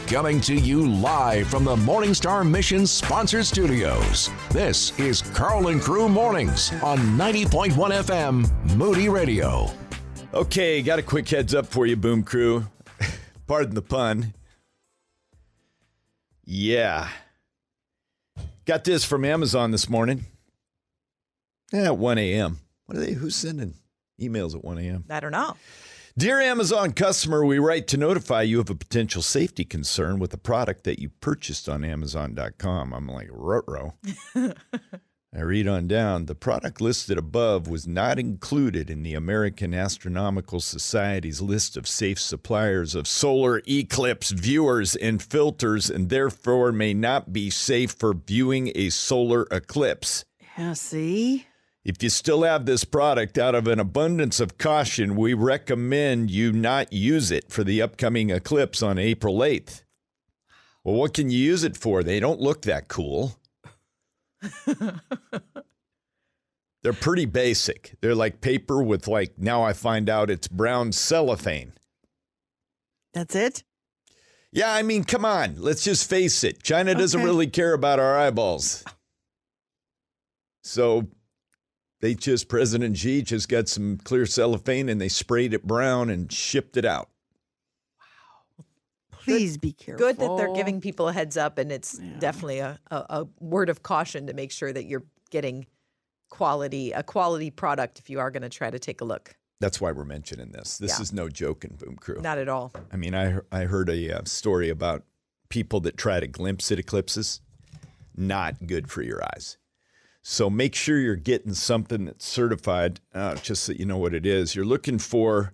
Coming to you live from the Morningstar Mission sponsored studios. This is Carl and Crew Mornings on 90.1 FM Moody Radio. Okay, got a quick heads up for you, Boom Crew. Pardon the pun. Yeah. Got this from Amazon this morning. At 1 a.m. Who's sending emails at 1 a.m.? I don't know. Dear Amazon customer, we write to notify you of a potential safety concern with a product that you purchased on Amazon.com. I'm like, ruh-roh. I read on down. The product listed above was not included in the American Astronomical Society's list of safe suppliers of solar eclipse viewers and filters, and therefore may not be safe for viewing a solar eclipse. Yeah, see? If you still have this product, out of an abundance of caution, we recommend you not use it for the upcoming eclipse on April 8th. Well, what can you use it for? They don't look that cool. They're pretty basic. They're like paper with now I find out it's brown cellophane. That's it? Yeah, I mean, come on. Let's just face it. China doesn't really care about our eyeballs. So President Xi just got some clear cellophane and they sprayed it brown and shipped it out. Wow. Please be careful. Good that they're giving people a heads up, and it's definitely a word of caution to make sure that you're getting a quality product if you are going to try to take a look. That's why we're mentioning this. This is no joke in Boom Crew. Not at all. I mean, I heard a story about people that try to glimpse at eclipses. Not good for your eyes. So make sure you're getting something that's certified, just so you know what it is. You're looking for,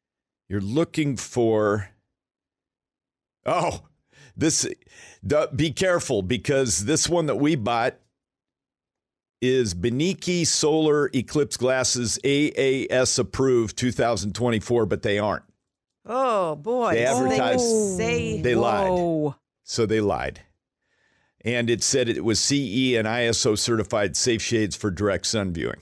be careful, because this one that we bought is Benici Solar Eclipse Glasses, AAS approved 2024, but they aren't. Oh, boy. They advertised, they lied. So they lied. And it said it was CE and ISO certified safe shades for direct sun viewing.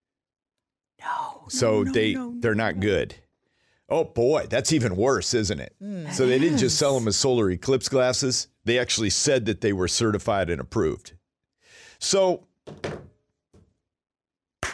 They're not good. Oh boy, that's even worse, isn't it? So they didn't just sell them as solar eclipse glasses. They actually said that they were certified and approved. So I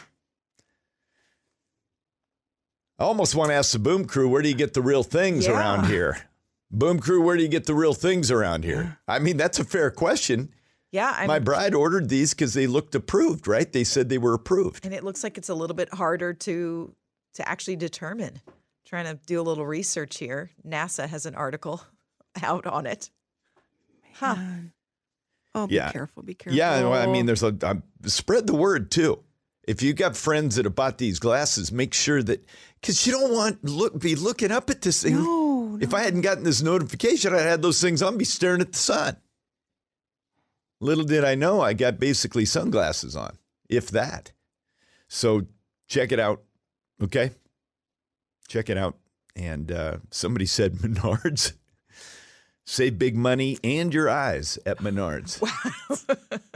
almost want to ask the Boom Crew, where do you get the real things around here? Boom Crew, where do you get the real things around here? I mean, that's a fair question. Yeah. My bride ordered these because they looked approved, right? They said they were approved. And it looks like it's a little bit harder to actually determine. Trying to do a little research here. NASA has an article out on it. Huh. Oh, be careful, be careful. Yeah, well, I mean, there's spread the word too. If you got friends that have bought these glasses, make sure that, because you don't want be looking up at this thing. No. If I hadn't gotten this notification, I'd had those things on, be staring at the sun. Little did I know, I got basically sunglasses on, if that. So check it out, okay? Check it out. And somebody said Menards. Save big money and your eyes at Menards. Wow.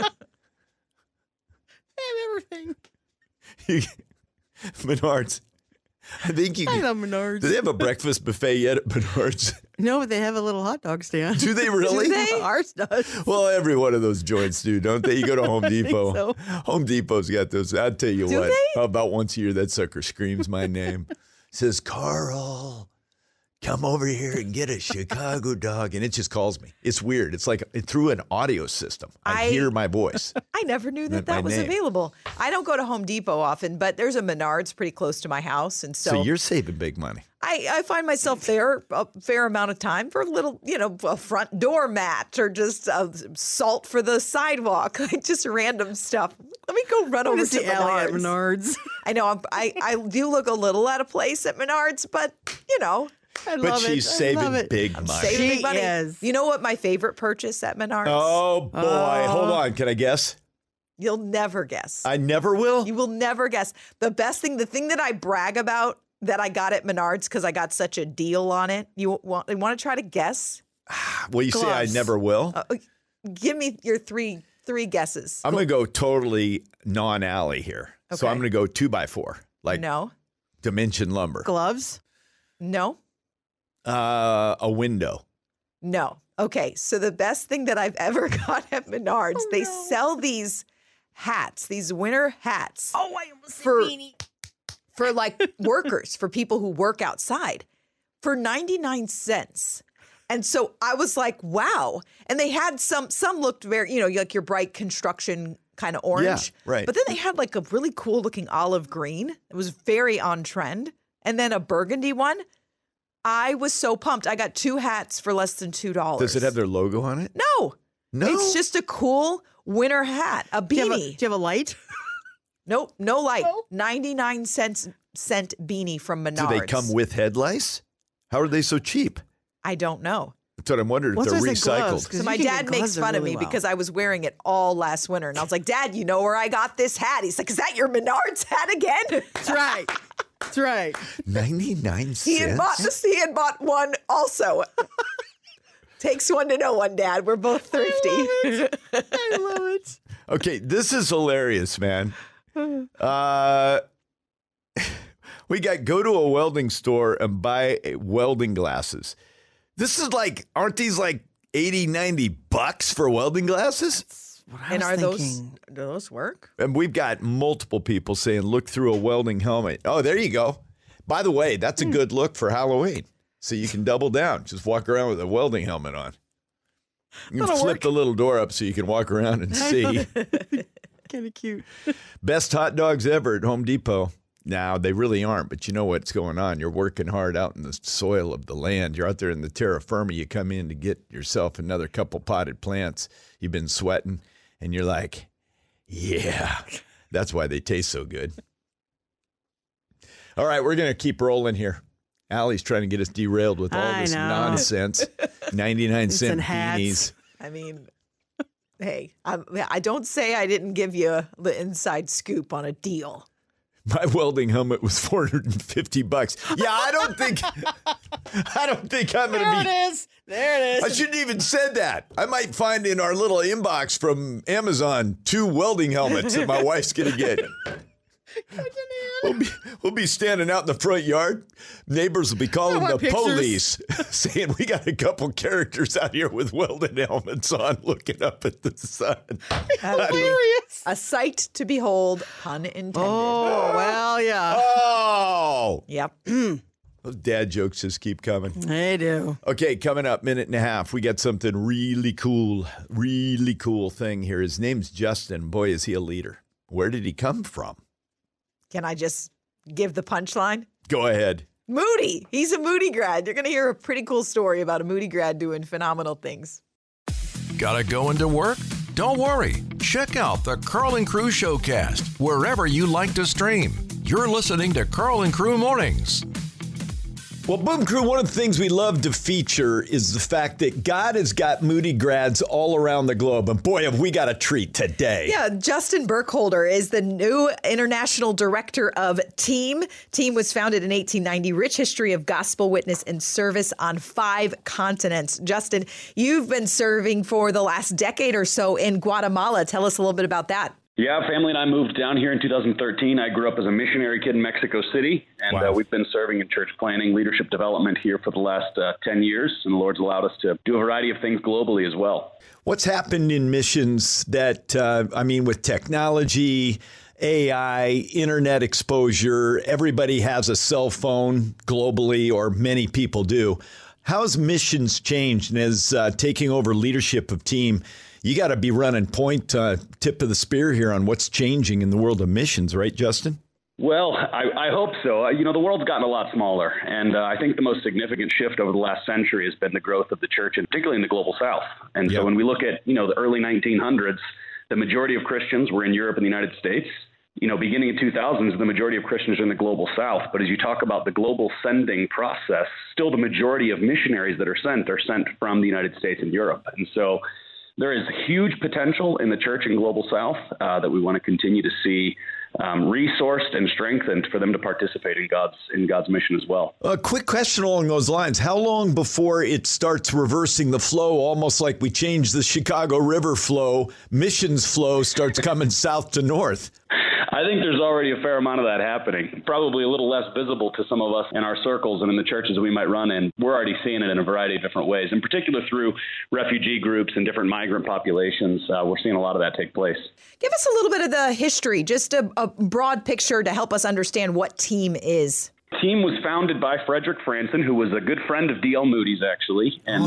They have everything. Menards. I love Menards. Do they have a breakfast buffet yet at Menards? No, but they have a little hot dog stand. Do they really? Do they? Ours does. Well, every one of those joints do, don't they? You go to Home Depot. So. Home Depot's got those. I'll tell you Do what. they? About once a year, that sucker screams my name. Says, Carl, come over here and get a Chicago dog. And it just calls me. It's weird. It's like through an audio system. I hear my voice. I never knew that was available. I don't go to Home Depot often, but there's a Menards pretty close to my house. And so you're saving big money. I find myself there a fair amount of time for a little, a front door mat or just salt for the sidewalk, like just random stuff. Let me go run over to Menards. I know I do look a little out of place at Menards, but But she's saving big money. Saving big money. Is. You know what my favorite purchase at Menards? Oh boy, hold on. Can I guess? You'll never guess. I never will. You will never guess. The thing that I brag about that I got at Menards because I got such a deal on it. You want to try to guess? Well, you say I never will. Give me your three guesses. I'm going to go totally non-alley here. Okay. So I'm going to go 2x4. No. Dimension lumber. Gloves? No. A window. No. Okay, so the best thing that I've ever got at Menards, they sell these hats, these winter hats. Oh, I almost said For- beanie. For like workers, for people who work outside for 99 cents. And so I was like, wow. And they had some looked very, like your bright construction kind of orange. Yeah, right. But then they had like a really cool looking olive green. It was very on trend. And then a burgundy one. I was so pumped. I got 2 hats for less than $2. Does it have their logo on it? No. No. It's just a cool winter hat, a Do beanie. you have a light? Nope, no light. No? 99 cent beanie from Menards. Do they come with headlights? How are they so cheap? I don't know. That's what I'm wondering if What's they're with the gloves? recycled. 'Cause So you my can dad get makes gloves fun of really me well. because I was wearing it all last winter. And I was like, Dad, you know where I got this hat? He's like, is that your Menards hat again? That's right. That's right. 99 cents? He had bought one also. Takes one to know one, Dad. We're both thrifty. I love it. Okay, this is hilarious, man. We got go to a welding store and buy welding glasses. This is like, aren't these like 80, 90 bucks for welding glasses? What I And was are thinking. do those work? And we've got multiple people saying, look through a welding helmet. Oh, there you go. By the way, that's a good look for Halloween. So you can double down. Just walk around with a welding helmet on. You can That'll flip work. the little door up so you can walk around and see. Kind of cute. Best hot dogs ever at Home Depot. Now, they really aren't, but you know what's going on. You're working hard out in the soil of the land. You're out there in the terra firma. You come in to get yourself another couple potted plants. You've been sweating, and you're like, yeah, that's why they taste so good. All right, we're going to keep rolling here. Allie's trying to get us derailed with all I this know. nonsense. 99-cent and hats. beanies. I mean, hey, I don't say I didn't give you the inside scoop on a deal. My welding helmet was $450. Yeah, I don't think I'm going to be. is. There it I shouldn't even said that. I might find in our little inbox from Amazon 2 welding helmets that my wife's going to get. We'll be standing out in the front yard. Neighbors will be calling I the want pictures. police saying we got a couple characters out here with welding helmets on looking up at the sun. Hilarious. A sight to behold, pun intended. Oh, well, yeah. Oh, Yep. those dad jokes just keep coming. They do. Okay, coming up, minute and a half. We got something really cool thing here. His name's Justin. Boy, is he a leader. Where did he come from? Can I just give the punchline? Go ahead. Moody. He's a Moody grad. You're going to hear a pretty cool story about a Moody grad doing phenomenal things. Gotta go into work? Don't worry. Check out the Carl and Crew Showcast wherever you like to stream. You're listening to Carl and Crew Mornings. Well, Boom Crew, one of the things we love to feature is the fact that God has got Moody grads all around the globe. And boy, have we got a treat today. Yeah, Justin Burkholder is the new international director of TEAM. TEAM was founded in 1890, rich history of gospel witness and service on 5 continents. Justin, you've been serving for the last decade or so in Guatemala. Tell us a little bit about that. Yeah, family and I moved down here in 2013. I grew up as a missionary kid in Mexico City, and Wow. We've been serving in church planning, leadership development here for the last 10 years, and the Lord's allowed us to do a variety of things globally as well. What's happened in missions that, with technology, AI, internet exposure, everybody has a cell phone globally, or many people do. How's missions changed? And as taking over leadership of TEAM, you got to be running point, tip of the spear here on what's changing in the world of missions, right, Justin? Well, I hope so. The world's gotten a lot smaller, and I think the most significant shift over the last century has been the growth of the church, and particularly in the global south. And Yep. so when we look at, the early 1900s, the majority of Christians were in Europe and the United States. Beginning in 2000s, the majority of Christians are in the global south. But as you talk about the global sending process, still the majority of missionaries that are sent from the United States and Europe. And so there is huge potential in the church in global south that we want to continue to see resourced and strengthened for them to participate in God's mission as well. A quick question along those lines. How long before it starts reversing the flow, almost like we changed the Chicago River flow, missions flow starts coming south to north? I think there's already a fair amount of that happening. Probably a little less visible to some of us in our circles and in the churches we might run in. We're already seeing it in a variety of different ways, in particular through refugee groups and different migrant populations. We're seeing a lot of that take place. Give us a little bit of the history, just a broad picture to help us understand what TEAM is. Team was founded by Frederick Franson, who was a good friend of D.L. Moody's, actually, and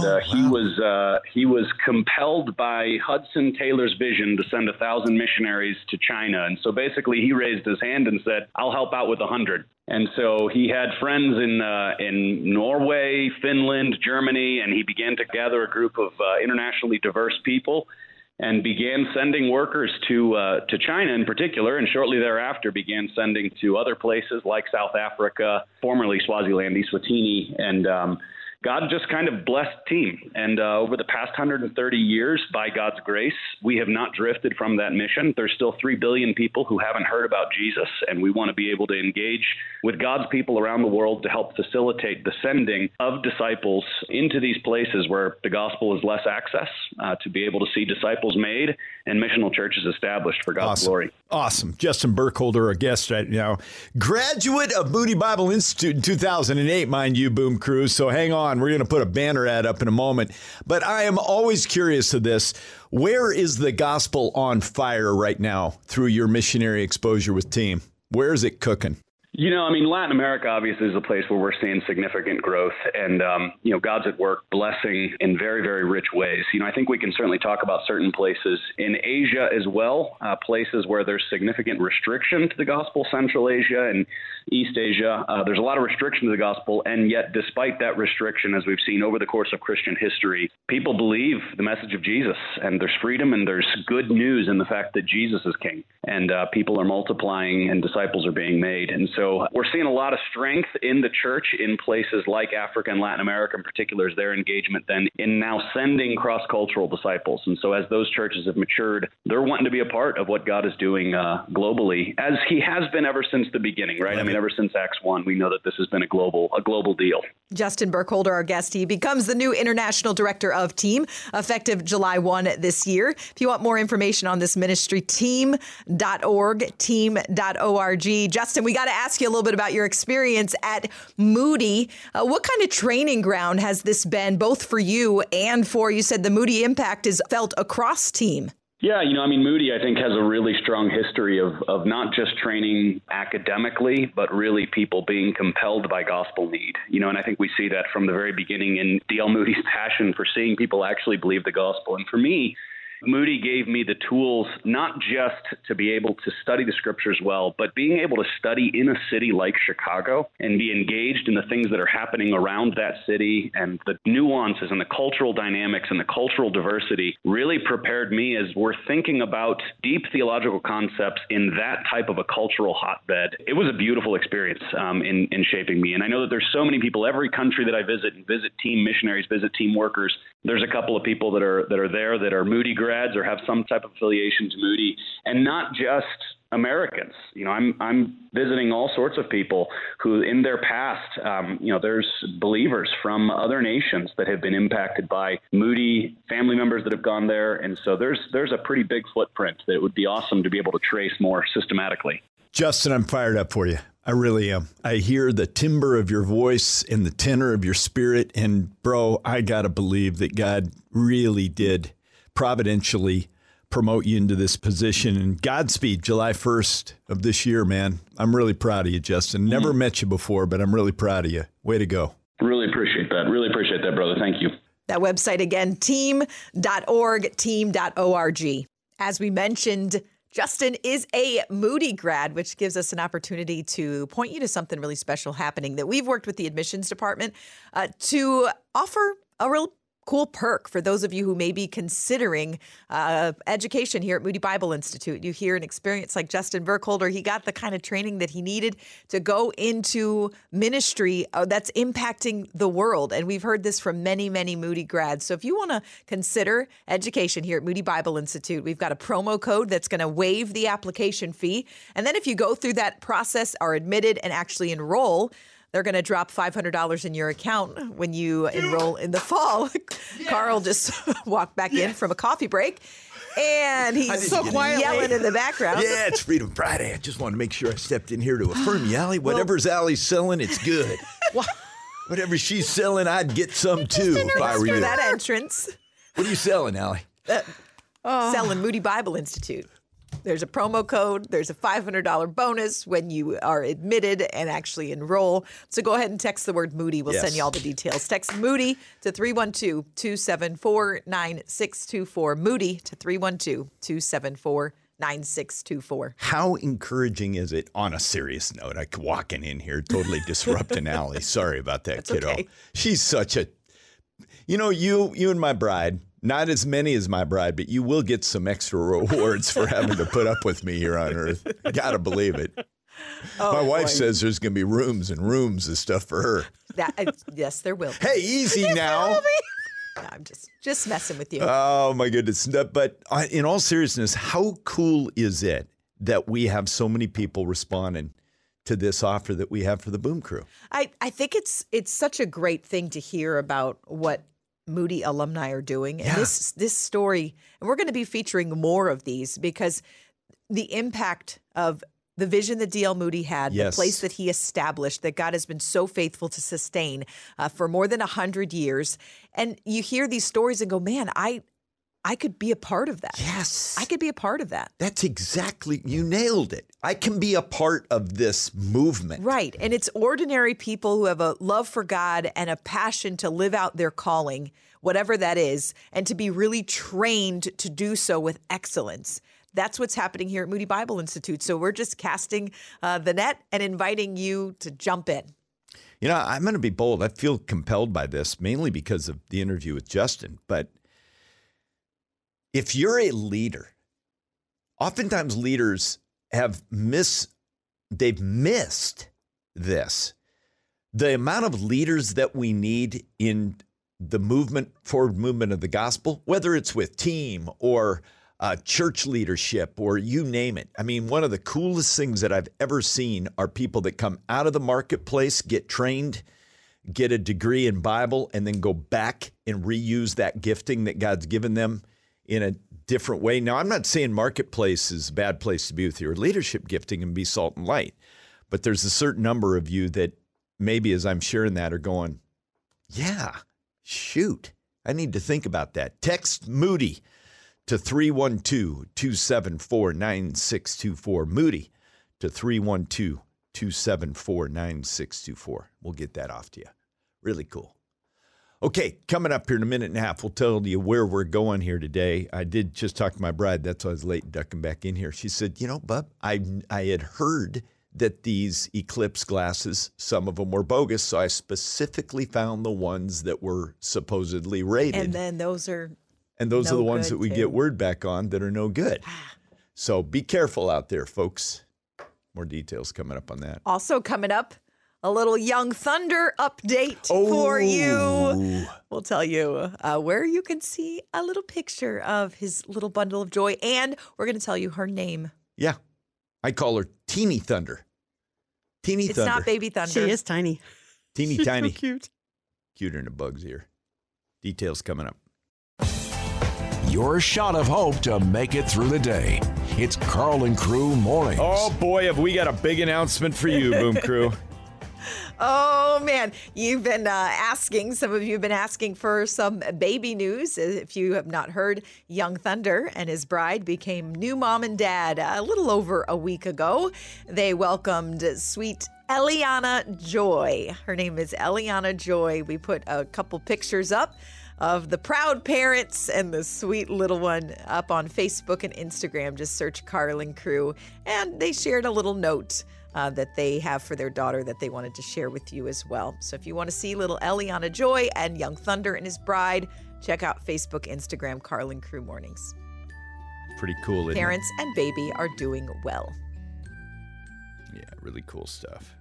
he was compelled by Hudson Taylor's vision to send 1,000 missionaries to China, and so basically he raised his hand and said, "I'll help out with 100." And so he had friends in Norway, Finland, Germany, and he began to gather a group of internationally diverse people and began sending workers to China in particular, and shortly thereafter began sending to other places like South Africa, formerly Swaziland, Eswatini, and God just kind of blessed Team. And over the past 130 years, by God's grace, we have not drifted from that mission. There's still 3 billion people who haven't heard about Jesus, and we want to be able to engage with God's people around the world to help facilitate the sending of disciples into these places where the gospel is less access, to be able to see disciples made and missional churches established for God's glory. Awesome. Justin Burkholder, our guest right now. Graduate of Moody Bible Institute in 2008, mind you, Boom Crew. So hang on. We're going to put a banner ad up in a moment. But I am always curious of this. Where is the gospel on fire right now through your missionary exposure with Team? Where is it cooking? You know, I mean, Latin America obviously is a place where we're seeing significant growth, and, God's at work blessing in very, very rich ways. I think we can certainly talk about certain places in Asia as well, places where there's significant restriction to the gospel, Central Asia and East Asia. There's a lot of restriction to the gospel, and yet despite that restriction, as we've seen over the course of Christian history, people believe the message of Jesus, and there's freedom, and there's good news in the fact that Jesus is king, and people are multiplying and disciples are being made. And so we're seeing a lot of strength in the church in places like Africa and Latin America in particular, is their engagement then in now sending cross-cultural disciples. And so as those churches have matured, they're wanting to be a part of what God is doing globally, as he has been ever since the beginning, right? I mean, ever since Acts 1, we know that this has been a global deal. Justin Burkholder, our guest, he becomes the new International Director of Team, effective July 1 this year. If you want more information on this ministry, team.org, team.org. Justin, we got to ask you a little bit about your experience at Moody. What kind of training ground has this been, both for you and for, you said the Moody impact is felt across Team? Yeah, Moody, I think, has a really strong history of not just training academically, but really people being compelled by gospel need. And I think we see that from the very beginning in D.L. Moody's passion for seeing people actually believe the gospel. And for me, Moody gave me the tools not just to be able to study the scriptures well, but being able to study in a city like Chicago and be engaged in the things that are happening around that city, and the nuances and the cultural dynamics and the cultural diversity really prepared me as we're thinking about deep theological concepts in that type of a cultural hotbed. It was a beautiful experience in shaping me. And I know that there's so many people, every country that I visit Team missionaries, visit Team workers, there's a couple of people that are there that are Moody grads or have some type of affiliation to Moody, and not just Americans. I'm visiting all sorts of people who in their past, there's believers from other nations that have been impacted by Moody, family members that have gone there. And so there's a pretty big footprint that it would be awesome to be able to trace more systematically. Justin, I'm fired up for you. I really am. I hear the timbre of your voice and the tenor of your spirit. And bro, I got to believe that God really did providentially promote you into this position. And Godspeed, July 1st of this year, man. I'm really proud of you, Justin. Never met you before, but I'm really proud of you. Way to go. Really appreciate that. Really appreciate that, brother. Thank you. That website again, team.org, team.org. As we mentioned, Justin is a Moody grad, which gives us an opportunity to point you to something really special happening that we've worked with the admissions department to offer a real cool perk for those of you who may be considering education here at Moody Bible Institute. You hear an experience like Justin Burkholder. He got the kind of training that he needed to go into ministry that's impacting the world. And we've heard this from many, many Moody grads. So if you want to consider education here at Moody Bible Institute, we've got a promo code that's going to waive the application fee. And then if you go through that process, are admitted, and actually enroll, they're going to drop $500 in your account when you enroll in the fall. Carl just walked back in from a coffee break. And he's so quietly yelling in the background. Yeah, it's Freedom Friday. I just want to make sure I stepped in here to affirm you, Allie. Whatever's Allie's selling, it's good. Whatever she's selling, I'd get some too if I were For you. that entrance. What are you selling, Allie? Selling Moody Bible Institute. There's a promo code. There's a $500 bonus when you are admitted and actually enroll. So go ahead and text the word Moody. We'll send you all the details. Text Moody to 312-274-9624. Moody to 312-274-9624. How encouraging is it, on a serious note, I walking in here, totally disrupting Allie. Sorry about that, kiddo. Okay. She's such a, you and my bride, not as many as my bride, but you will get some extra rewards for having to put up with me here on Earth. Gotta believe it. My wife says there's going to be rooms and rooms of stuff for her. Yes, there will be. Hey, easy now. No, I'm just messing with you. Oh, my goodness. But in all seriousness, how cool is it that we have so many people responding to this offer that we have for the Boom Crew? I think it's such a great thing to hear about what Moody alumni are doing. And this story, and we're going to be featuring more of these because the impact of the vision that D.L. Moody had, the place that he established, that God has been so faithful to sustain for more than 100 years. And you hear these stories and go, man, I could be a part of that. Yes. I could be a part of that. That's exactly, you nailed it. I can be a part of this movement. Right. And it's ordinary people who have a love for God and a passion to live out their calling, whatever that is, and to be really trained to do so with excellence. That's what's happening here at Moody Bible Institute. So we're just casting the net and inviting you to jump in. You know, I'm going to be bold. I feel compelled by this, mainly because of the interview with Justin. But if you're a leader, oftentimes leaders they've missed this. The amount of leaders that we need in the forward movement of the gospel, whether it's with team or church leadership or you name it. I mean, one of the coolest things that I've ever seen are people that come out of the marketplace, get trained, get a degree in Bible, and then go back and reuse that gifting that God's given them in a different way. Now, I'm not saying marketplace is a bad place to be with your leadership gifting and be salt and light, but there's a certain number of you that maybe as I'm sharing that are going, yeah, shoot, I need to think about that. Text Moody to 312-274-9624. Moody to 312-274-9624. We'll get that off to you. Really cool. Okay, coming up here in a minute and a half, we'll tell you where we're going here today. I did just talk to my bride. That's why I was late ducking back in here. She said, Bub, I had heard that these eclipse glasses, some of them were bogus, so I specifically found the ones that were supposedly rated. And then those are the ones that we too. get word back on that are no good. So be careful out there, folks. More details coming up on that. Also coming up, a little Young Thunder update for you. We'll tell you where you can see a little picture of his little bundle of joy, and we're going to tell you her name. Yeah. I call her Teeny Thunder. Teeny It's Thunder. not Baby Thunder. She is tiny. Teeny She's tiny. so cute. Cuter than a bug's ear. Details coming up. Your shot of hope to make it through the day. It's Carl and Crew Mornings. Oh, boy, have we got a big announcement for you, Boom Crew. Oh, man. You've been some of you have been asking for some baby news. If you have not heard, Young Thunder and his bride became new mom and dad a little over a week ago. They welcomed sweet Eliana Joy. Her name is Eliana Joy. We put a couple pictures up of the proud parents and the sweet little one up on Facebook and Instagram. Just search Carl and Crew. And they shared a little note that they have for their daughter that they wanted to share with you as well. So if you want to see little Eliana Joy and Young Thunder and his bride, check out Facebook, Instagram, Carl and Crew Mornings. Pretty cool, isn't Parents and baby are doing well. it? Yeah, really cool stuff.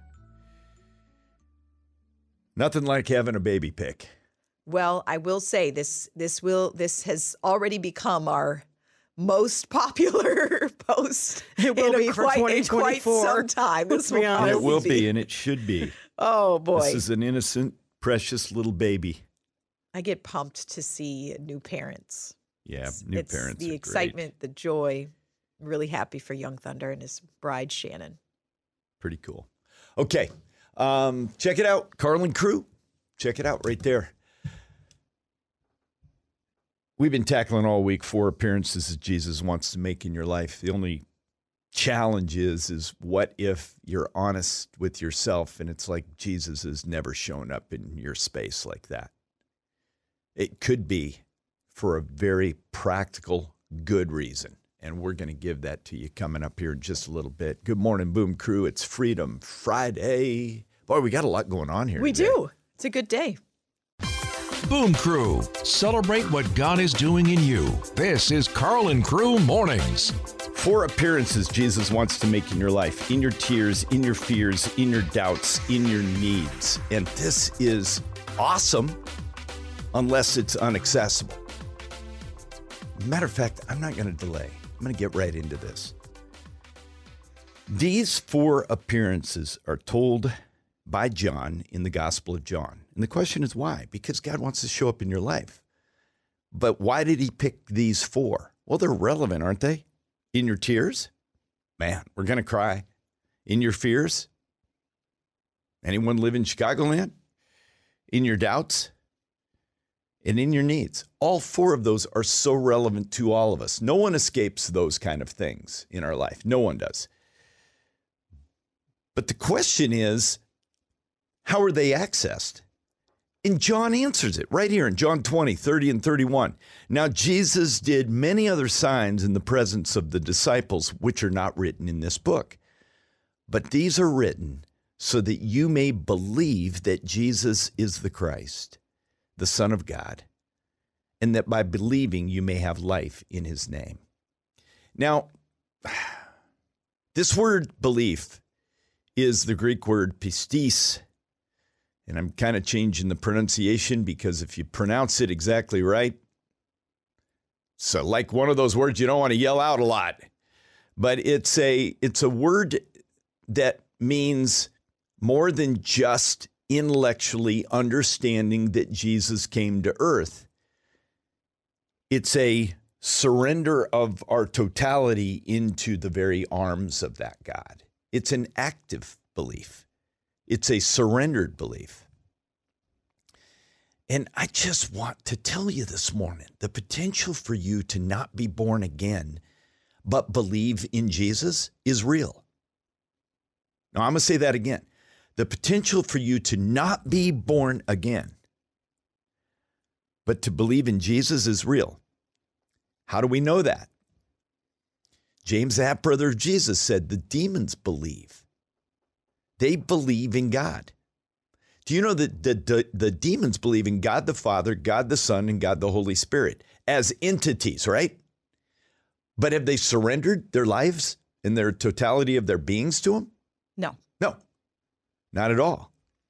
Nothing like having a baby pic. Well, I will say this has already become our most popular post. It will in be for quite 2024. some time. This Let's be And honest. it will be, and it should be. Oh boy, This is an innocent, precious little baby. I get pumped to see new parents. Yeah, It's new parents the are excitement, the joy. Really happy for young Thunder and his bride, Shannon. Pretty cool. Okay. Check it out. Carlin Crew. Check it out right there. We've been tackling all week 4 appearances that Jesus wants to make in your life. The only challenge is what if you're honest with yourself and it's like Jesus has never shown up in your space like that? It could be for a very practical, good reason. And we're going to give that to you coming up here in just a little bit. Good morning, Boom Crew. It's Freedom Friday. Boy, we got a lot going on here We today. do. It's a good day. Boom Crew, celebrate what God is doing in you. This is Carlin Crew Mornings. 4 appearances Jesus wants to make in your life, in your tears, in your fears, in your doubts, in your needs. And this is awesome unless it's inaccessible. Matter of fact, I'm not going to delay. I'm going to get right into this. These 4 appearances are told by John in the Gospel of John. And the question is why? Because God wants to show up in your life. But why did he pick these 4? Well, they're relevant, aren't they? In your tears? Man, we're going to cry. In your fears? Anyone live in Chicagoland? In your doubts? And in your needs. All 4 of those are so relevant to all of us. No one escapes those kind of things in our life. No one does. But the question is, how are they accessed? And John answers it right here in John 20, 30 and 31. Now Jesus did many other signs in the presence of the disciples, which are not written in this book. But these are written so that you may believe that Jesus is the Christ, the Son of God, and that by believing you may have life in his name. Now, this word belief is the Greek word pistis. And I'm kind of changing the pronunciation because if you pronounce it exactly right, so like one of those words you don't want to yell out a lot. But it's a word that means more than just intellectually understanding that Jesus came to earth. It's a surrender of our totality into the very arms of that God. It's an active belief. It's a surrendered belief. And I just want to tell you this morning, the potential for you to not be born again, but believe in Jesus is real. Now, I'm going to say that again. The potential for you to not be born again, but to believe in Jesus is real. How do we know that? James, the half-brother of Jesus, said the demons believe. They believe in God. Do you know that the demons believe in God the Father, God the Son, and God the Holy Spirit as entities, right? But have they surrendered their lives and their totality of their beings to him? No. No, not at all.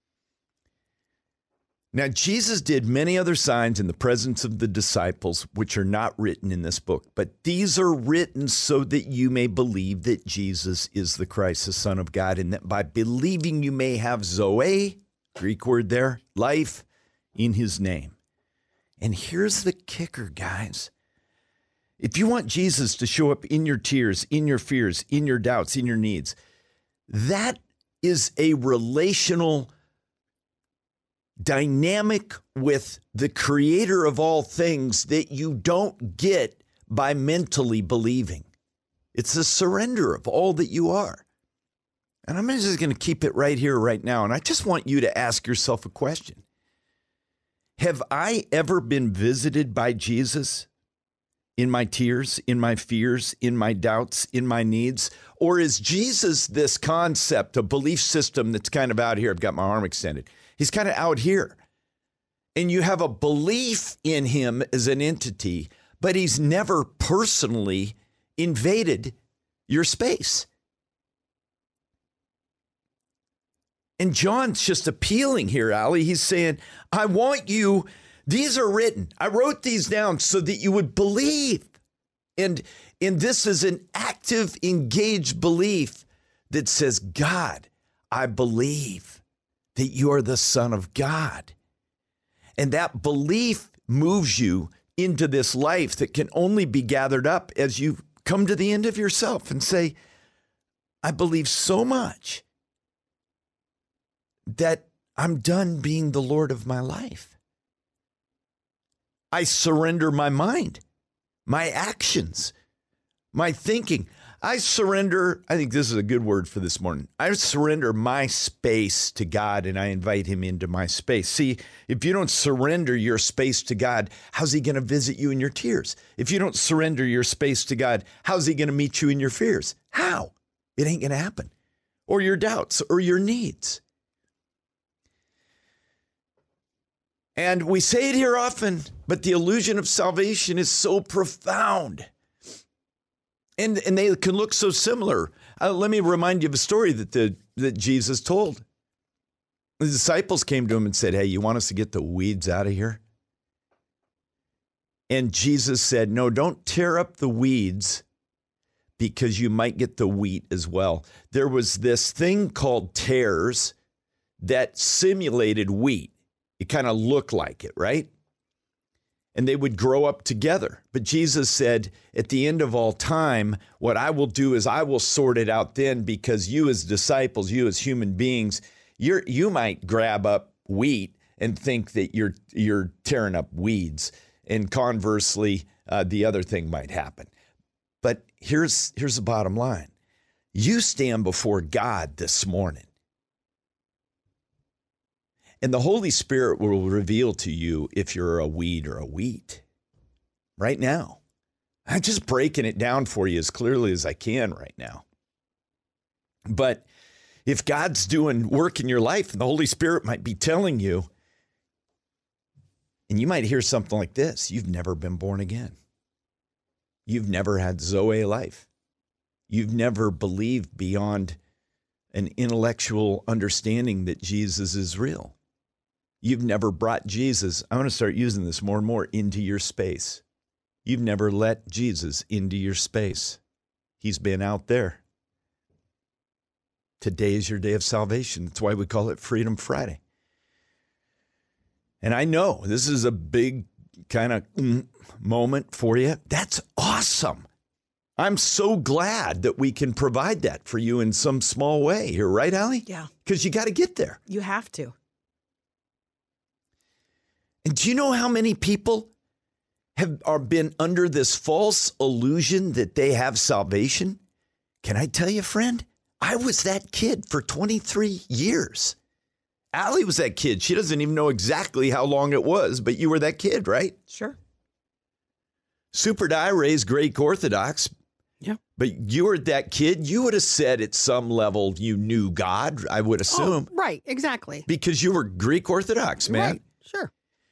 Now, Jesus did many other signs in the presence of the disciples, which are not written in this book, but these are written so that you may believe that Jesus is the Christ, the Son of God, and that by believing you may have Zoe, Greek word there, life in his name. And here's the kicker, guys. If you want Jesus to show up in your tears, in your fears, in your doubts, in your needs, that is a relational dynamic with the creator of all things that you don't get by mentally believing. It's a surrender of all that you are. And I'm just going to keep it right here, right now. And I just want you to ask yourself a question. Have I ever been visited by Jesus in my tears, in my fears, in my doubts, in my needs? Or is Jesus this concept, a belief system that's kind of out here? I've got my arm extended. He's kind of out here. And you have a belief in him as an entity, but he's never personally invaded your space. And John's just appealing here, Allie. He's saying, I want you, these are written. I wrote these down so that you would believe. And this is an active, engaged belief that says, God, I believe that you are the Son of God. And that belief moves you into this life that can only be gathered up as you come to the end of yourself and say, I believe so much that I'm done being the Lord of my life. I surrender my mind, my actions, my thinking. I surrender, I think this is a good word for this morning. I surrender my space to God and I invite him into my space. See, if you don't surrender your space to God, how's he going to visit you in your tears? If you don't surrender your space to God, how's he going to meet you in your fears? How? It ain't going to happen. Or your doubts or your needs. And we say it here often, but the illusion of salvation is so profound. And they can look so similar. Let me remind you of a story that Jesus told. The disciples came to him and said, hey, you want us to get the weeds out of here? And Jesus said, no, don't tear up the weeds because you might get the wheat as well. There was this thing called tares that simulated wheat. It kind of looked like it, right? And they would grow up together. But Jesus said, at the end of all time, what I will do is I will sort it out then, because you as disciples, you as human beings, you might grab up wheat and think that you're tearing up weeds. And conversely, the other thing might happen. But here's the bottom line. You stand before God this morning. And the Holy Spirit will reveal to you if you're a weed or a wheat right now. I'm just breaking it down for you as clearly as I can right now. But if God's doing work in your life, and the Holy Spirit might be telling you, and you might hear something like this, you've never been born again. You've never had Zoe life. You've never believed beyond an intellectual understanding that Jesus is real. You've never brought Jesus, I'm going to start using this more and more, into your space. You've never let Jesus into your space. He's been out there. Today is your day of salvation. That's why we call it Freedom Friday. And I know this is a big kind of moment for you. That's awesome. I'm so glad that we can provide that for you in some small way here, right, Allie? Yeah. Because you got to get there. You have to. And do you know how many people are been under this false illusion that they have salvation? Can I tell you, friend? I was that kid for 23 years. Allie was that kid. She doesn't even know exactly how long it was, but you were that kid, right? Sure. Super Di raised Greek Orthodox. Yeah. But you were that kid. You would have said at some level you knew God, I would assume. Oh, right, exactly. Because you were Greek Orthodox, man. Right, sure.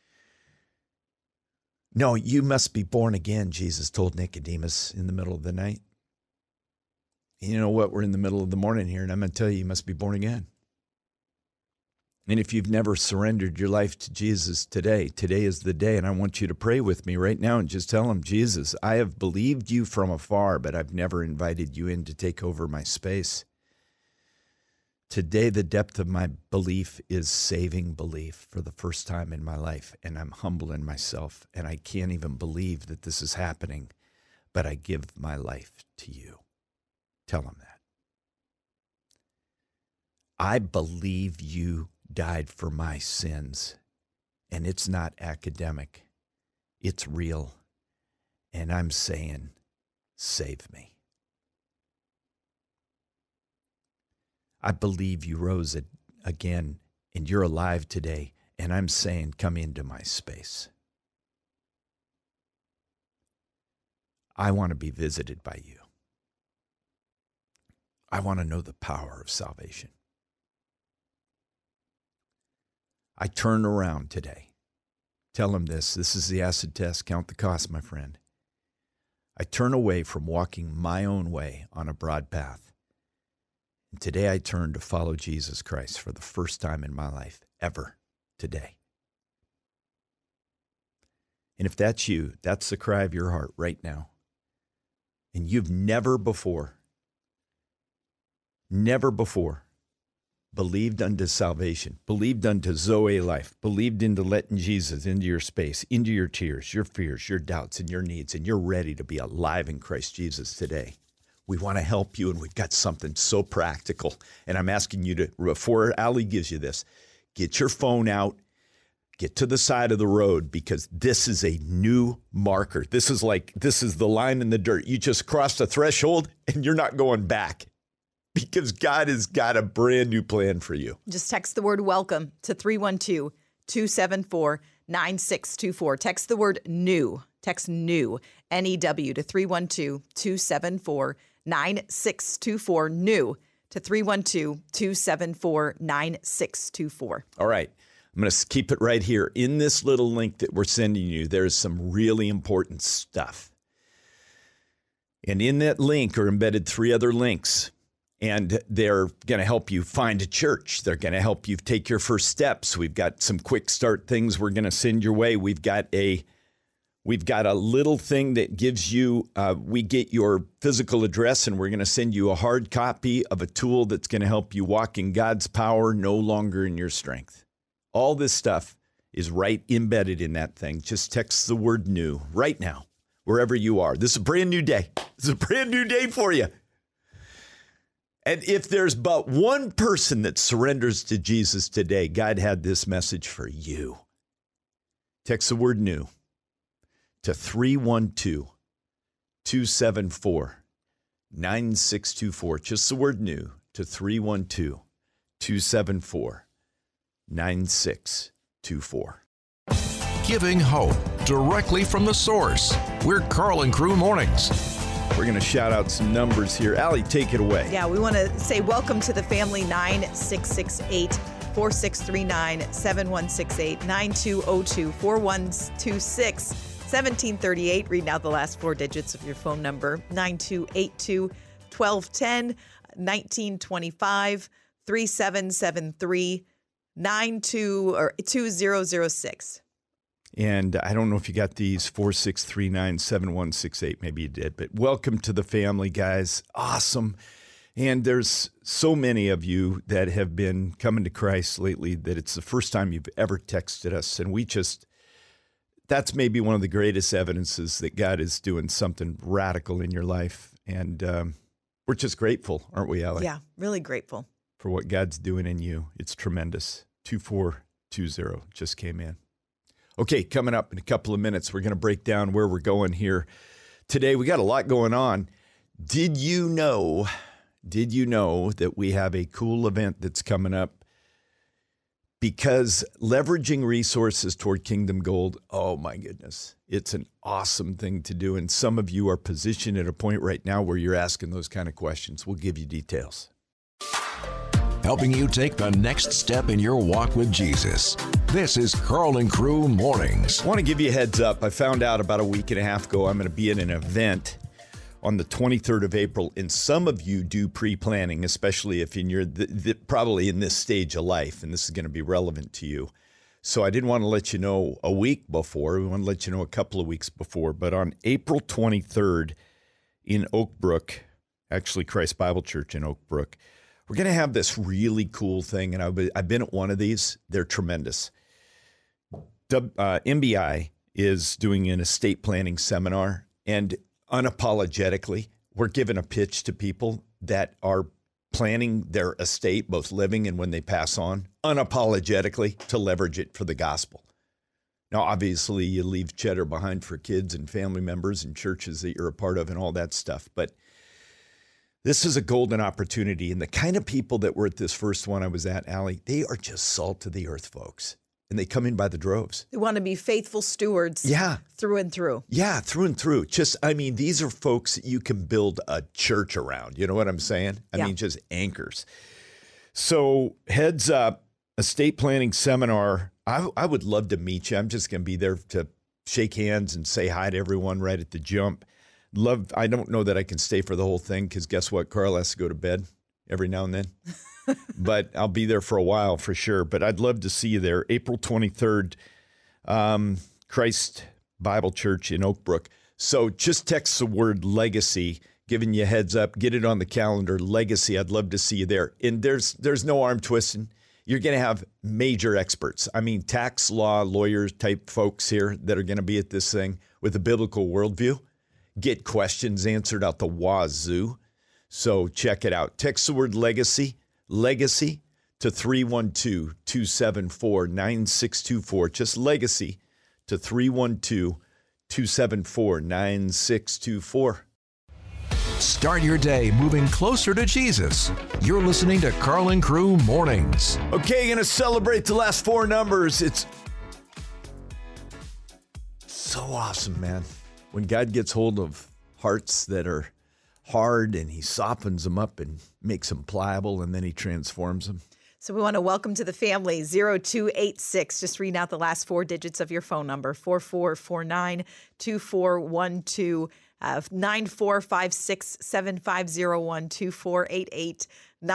No, you must be born again, Jesus told Nicodemus in the middle of the night. You know what? We're in the middle of the morning here, and I'm going to tell you, you must be born again. And if you've never surrendered your life to Jesus today is the day, and I want you to pray with me right now and just tell him, Jesus, I have believed you from afar, but I've never invited you in to take over my space. Today, the depth of my belief is saving belief for the first time in my life, and I'm humble in myself, and I can't even believe that this is happening, but I give my life to you. Tell him that. I believe you died for my sins, and it's not academic. It's real, and I'm saying, save me. I believe you rose again, and you're alive today, and I'm saying, come into my space. I want to be visited by you. I want to know the power of salvation. I turn around today. Tell him this. This is the acid test. Count the cost, my friend. I turn away from walking my own way on a broad path. And today I turn to follow Jesus Christ for the first time in my life, ever, today. And if that's you, that's the cry of your heart right now. And you've never before believed unto salvation, believed unto Zoe life, believed into letting Jesus into your space, into your tears, your fears, your doubts, and your needs, and you're ready to be alive in Christ Jesus today. We want to help you, and we've got something so practical. And I'm asking you to, before Allie gives you this, get your phone out, get to the side of the road, because this is a new marker. This is the line in the dirt. You just crossed a threshold, and you're not going back. Because God has got a brand new plan for you. Just text the word welcome to 312-274-9624. Text the word new. Text new, N-E-W, to 312-274-9624. New to 312-274-9624. All right. I'm going to keep it right here. In this little link that we're sending you, there's some really important stuff. And in that link are embedded 3 other links. And they're going to help you find a church. They're going to help you take your first steps. We've got some quick start things we're going to send your way. We've got a little thing that gives you, we get your physical address, and we're going to send you a hard copy of a tool that's going to help you walk in God's power, no longer in your strength. All this stuff is right embedded in that thing. Just text the word new right now, wherever you are. This is a brand new day. This is a brand new day for you. And if there's but one person that surrenders to Jesus today, God had this message for you. Text the word new to 312-274-9624. Just the word new to 312-274-9624. Giving hope directly from the source. We're Carl and Crew Mornings. We're going to shout out some numbers here. Allie, take it away. Yeah, we want to say welcome to the family. 9668-4639-7168-9202-4126-1738. Read now the last 4 digits of your phone number. 9282-1210, 1925-3773, 2006. And I don't know if you got these, 4639-7168. Maybe you did. But welcome to the family, guys. Awesome. And there's so many of you that have been coming to Christ lately that it's the first time you've ever texted us. And that's maybe one of the greatest evidences that God is doing something radical in your life. And we're just grateful, aren't we, Allie? Yeah, really grateful. For what God's doing in you. It's tremendous. 2420 just came in. Okay, coming up in a couple of minutes, we're going to break down where we're going here today. We got a lot going on. Did you know that we have a cool event that's coming up? Because leveraging resources toward Kingdom Gold, oh my goodness, it's an awesome thing to do. And some of you are positioned at a point right now where you're asking those kind of questions. We'll give you details. Helping you take the next step in your walk with Jesus. This is Carl and Crew Mornings. I want to give you a heads up. I found out about a week and a half ago I'm going to be at an event on the 23rd of April, and some of you do pre-planning, especially if you're probably in this stage of life, and this is going to be relevant to you. So I didn't want to let you know a week before. We want to let you know a couple of weeks before. But on April 23rd in Oak Brook, actually Christ Bible Church in Oak Brook, we're going to have this really cool thing, and I've been at one of these. They're tremendous. MBI is doing an estate planning seminar, and unapologetically, we're giving a pitch to people that are planning their estate, both living and when they pass on, unapologetically to leverage it for the gospel. Now, obviously, you leave cheddar behind for kids and family members and churches that you're a part of and all that stuff, but this is a golden opportunity. And the kind of people that were at this first one I was at, Allie, they are just salt of the earth folks. And they come in by the droves. They want to be faithful stewards through and through. Yeah, through and through. These are folks that you can build a church around. You know what I'm saying? I mean, just anchors. So heads up, estate planning seminar. I would love to meet you. I'm just going to be there to shake hands and say hi to everyone right at the jump. I don't know that I can stay for the whole thing because guess what? Carl has to go to bed every now and then. But I'll be there for a while for sure. But I'd love to see you there. April 23rd, Christ Bible Church in Oak Brook. So just text the word legacy. giving you a heads up. Get it on the calendar. Legacy, I'd love to see you there. And there's no arm twisting. You're going to have major experts. I mean, tax law, lawyers type folks here that are going to be at this thing with a biblical worldview. Get questions answered out the wazoo. So check it out. Text the word legacy to 312-274-9624. Just legacy to 312-274-9624. Start your day moving closer to Jesus. You're listening to Carl and Crew Mornings. Okay, going to celebrate the last four numbers. It's so awesome, man. When God gets hold of hearts that are hard and he softens them up and makes them pliable and then he transforms them. So we want to welcome to the family 0286. Just reading out the last four digits of your phone number, 4449-2412, 9456-7501-2488,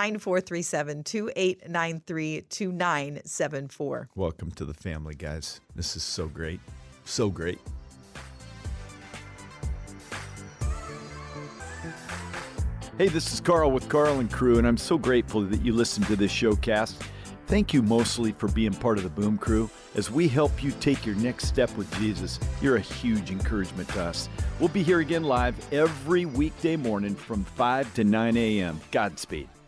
9437-2893-2974. Welcome to the family, guys. This is so great. So great. Hey, this is Carl with Carl and Crew, and I'm so grateful that you listen to this showcast. Thank you mostly for being part of the Boom Crew. As we help you take your next step with Jesus, you're a huge encouragement to us. We'll be here again live every weekday morning from 5 to 9 a.m. Godspeed.